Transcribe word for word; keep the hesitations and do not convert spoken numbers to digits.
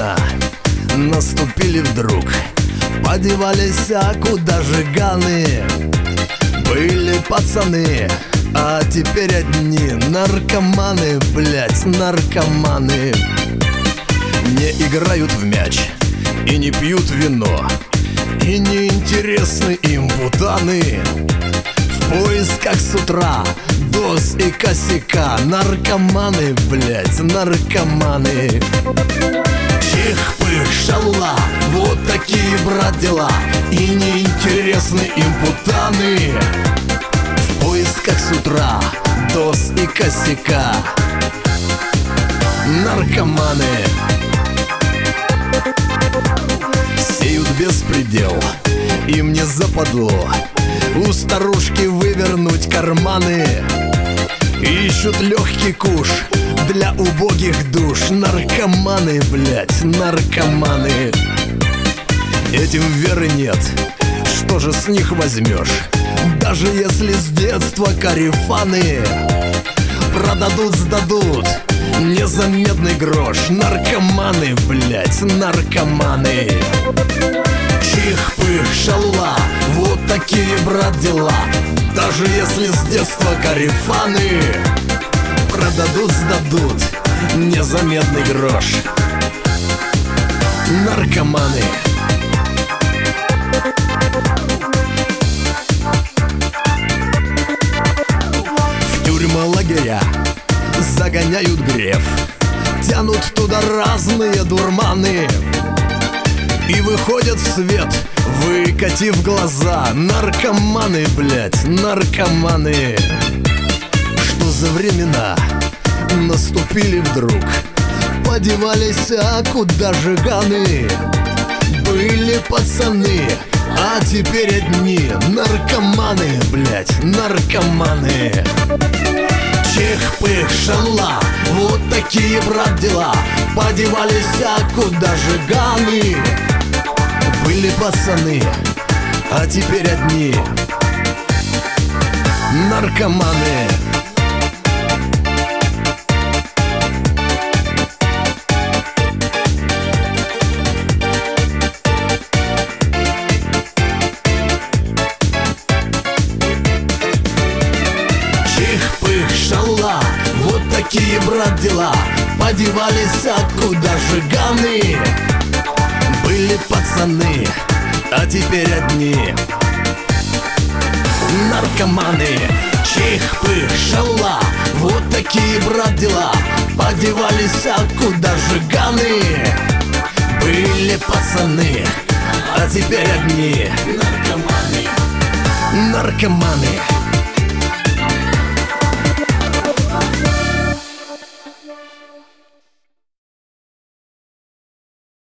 времена наступили вдруг, подевались, а куда же ганы? Были пацаны, а теперь одни наркоманы, блять, наркоманы. Не играют в мяч и не пьют вино, и не интересны им бутаны. В поисках с утра доз и косяка, наркоманы, блять, наркоманы. Чих-пых, шалла, вот такие, брат, дела, и не интересны им бутаны. В поисках с утра доз и косяка, наркоманы. Сеют беспредел, им не западло у старушки вывернуть карманы. Ищут легкий куш для убогих душ, наркоманы, блять, наркоманы. Этим веры нет, что же с них возьмешь? Даже если с детства корефаны продадут, сдадут незаметный грош, наркоманы, блять, наркоманы. Чих-пых, шалла, вот такие, брат, дела, даже если с детства корефаны продадут, сдадут незаметный грош, наркоманы. В тюрьмы, лагеря загоняют греф, тянут туда разные дурманы и выходят в свет, выкатив глаза, наркоманы, блять, наркоманы. Что за времена наступили вдруг, подевались, а куда же ганы? Были пацаны, а теперь одни наркоманы, блять, наркоманы. Чих-пых, шалла, вот такие, брат, дела, подевались, а куда же ганы? Были пацаны, а теперь одни наркоманы. Чих-пых, шалла, вот такие, брат, дела, подевались, а куда же ганы? Были пацаны, а теперь одни наркоманы. Чих-пых, шалла, вот такие, брат, дела, подевались, а куда же ганы? Были пацаны, а теперь одни наркоманы, наркоманы.